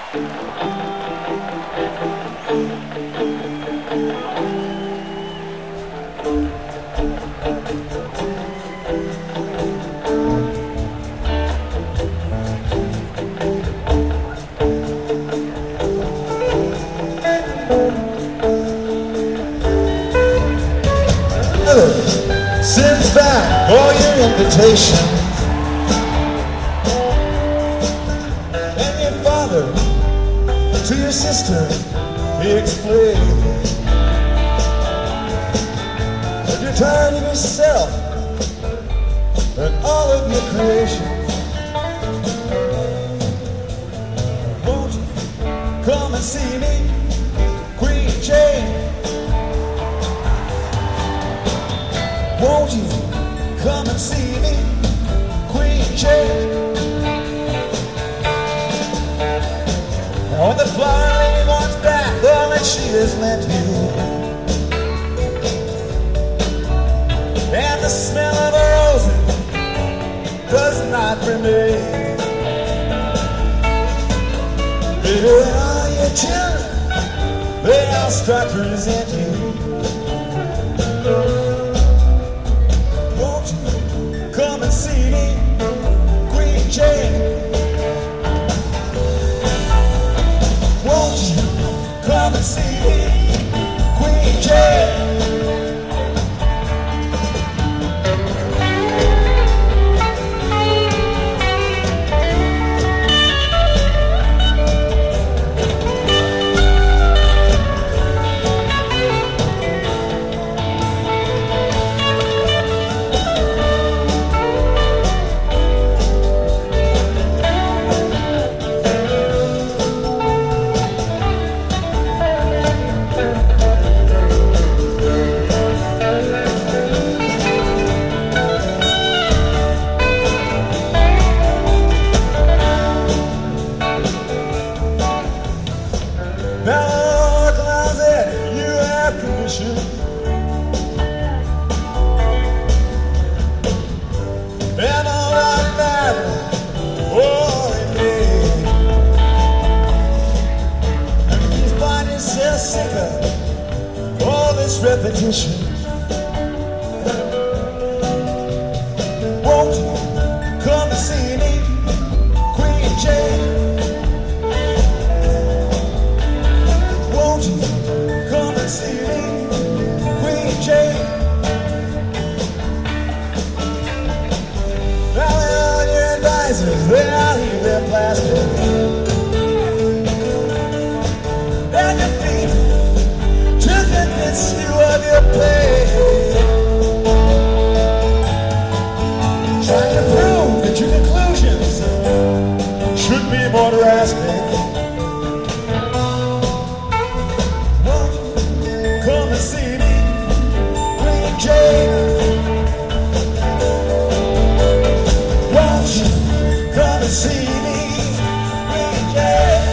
Sends back all your invitations, and your father to your sister he explains that you're tired of yourself and all of your creations. Won't you come and see me, Queen Jane? Won't you come and see me, Queen Jane? Now when the flower lady wants back all that she has lent you, and the smell of a roses does not remain, baby, all your children, they all start to resent you. Come and see me, Queen Jane. Won't you come and see me, Queen Jane? Now, closet, you have permission, and all that matters, oh, indeed. And if you find yourself sick of all this repetition, won't you come and see me, Queen Jane? Come and see me, Queen Jane. Now all your advisors, they all leave their plastic, and your feet to convince you of your pain, trying to prove that your conclusions should be more drastic. Come and see me, Queen Jane. Won't you come and see me, Queen Jane?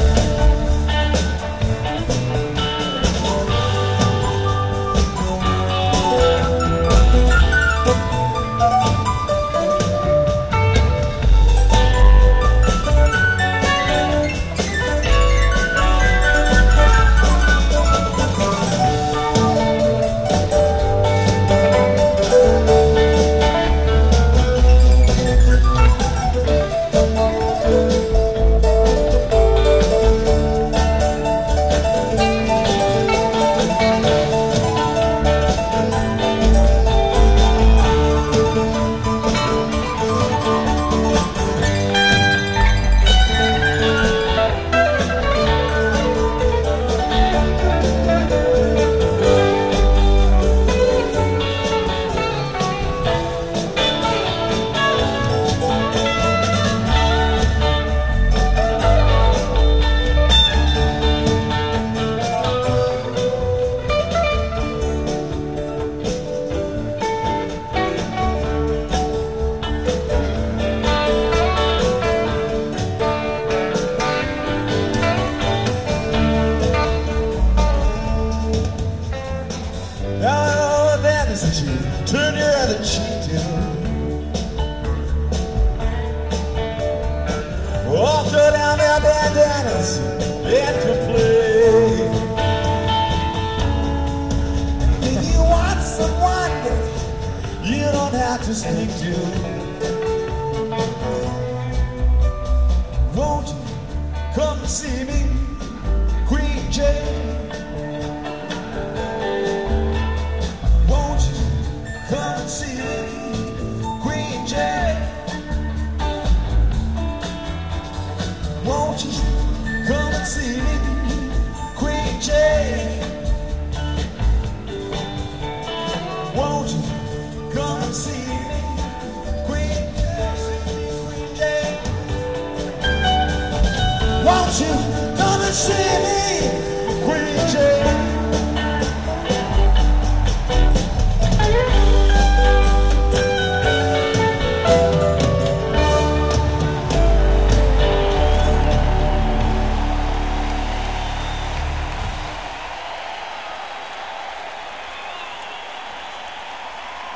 dance and to play. If you want someone that you don't have to speak to, won't you come and see me, Queen Jane? Won't you come and see me, Queen Jane? Won't you come and see me, Queen Jane? Won't you come and see me, Queen Jane? Won't you come and see me, Queen Jane?